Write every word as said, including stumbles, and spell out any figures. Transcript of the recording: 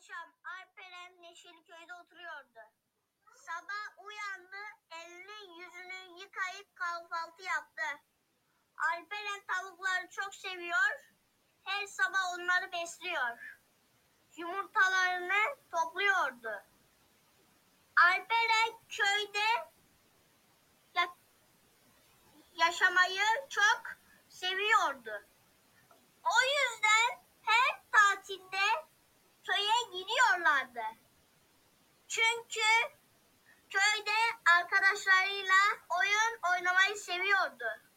akşam Alperen Neşeli Köy'de oturuyordu. Sabah uyandı, elini yüzünü yıkayıp kahvaltı yaptı. Alperen tavukları çok seviyor, her sabah onları besliyor. Yumurtalarını topluyordu. Alperen köyde ya- yaşamayı çok seviyordu. O yüzden her tatilde köye gidiyorlardı. Çünkü köyde arkadaşlarıyla oyun oynamayı seviyordu.